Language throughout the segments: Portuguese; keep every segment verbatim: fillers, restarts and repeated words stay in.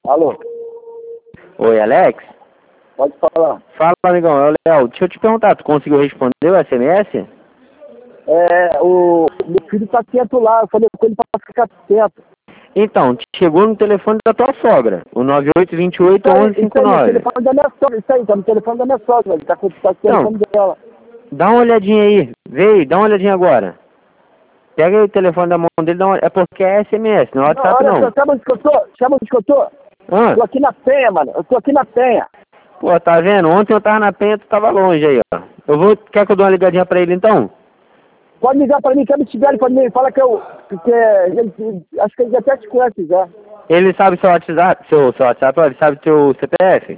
Alô? Oi, Alex? Pode falar. Fala, amigão. É o Léo. Deixa eu te perguntar, tu conseguiu responder o S M S? É, o meu filho tá quieto lá, eu falei com ele pra ficar quieto. Então, chegou no telefone da tua sogra, o nove oito dois oito, Isso aí, onze isso cinquenta e aí, o nove. telefone da minha sogra, isso aí, tá no telefone da minha sogra, ele tá com, tá com o Então, telefone dela. dá uma olhadinha aí. Vê aí, dá uma olhadinha agora. Pega aí o telefone da mão dele, dá uma... é porque é S M S, não é Não, WhatsApp olha só, não. sabe onde que eu tô? Sabe onde que eu tô? Ah, Tô aqui na Penha, mano, eu tô aqui na Penha. pô, tá vendo? Ontem eu tava na Penha, tu tava longe aí, ó. Eu vou... Quer que eu dê uma ligadinha pra ele então? Pode ligar pra mim, quer me tiver pra mim, fala que eu, que é, ele, acho que ele até te conhece já. Ele sabe seu WhatsApp, seu, seu WhatsApp, ó, ele sabe teu C P F?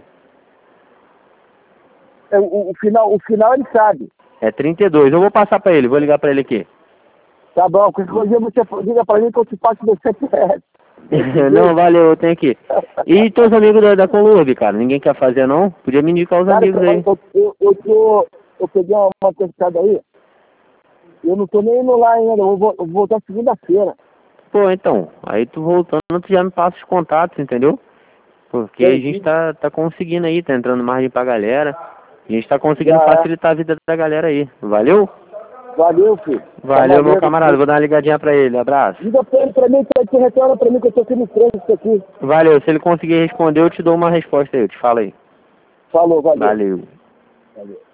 É, o, o final, o final ele sabe. É trinta e dois. Eu vou passar pra ele, vou ligar pra ele aqui. Tá bom, qualquer coisa você liga pra mim que eu te passo meu C P F. Não, valeu, eu tenho aqui. E teus amigos da, da Colurb, cara? Ninguém quer fazer, não? Podia me indicar os Cara, amigos eu, aí. eu, eu, eu, tô, eu peguei uma, uma testada aí, eu não tô nem indo lá ainda, eu vou, eu vou voltar segunda-feira. Pô, então, aí tu voltando, tu já me passa os contatos, entendeu? Porque a gente Entendi. tá, tá conseguindo aí, tá entrando margem pra galera. A gente tá conseguindo Já é. facilitar a vida da galera aí. Valeu? Valeu, filho. Tá Valeu, meu maneiro. camarada. Vou dar uma ligadinha pra ele. Abraço. Liga pra ele pra mim, que você retorna pra mim que eu tô aqui no trânsito aqui. Valeu. Se ele conseguir responder, eu te dou uma resposta aí. Eu te falo aí. Falou, valeu. Valeu. Valeu.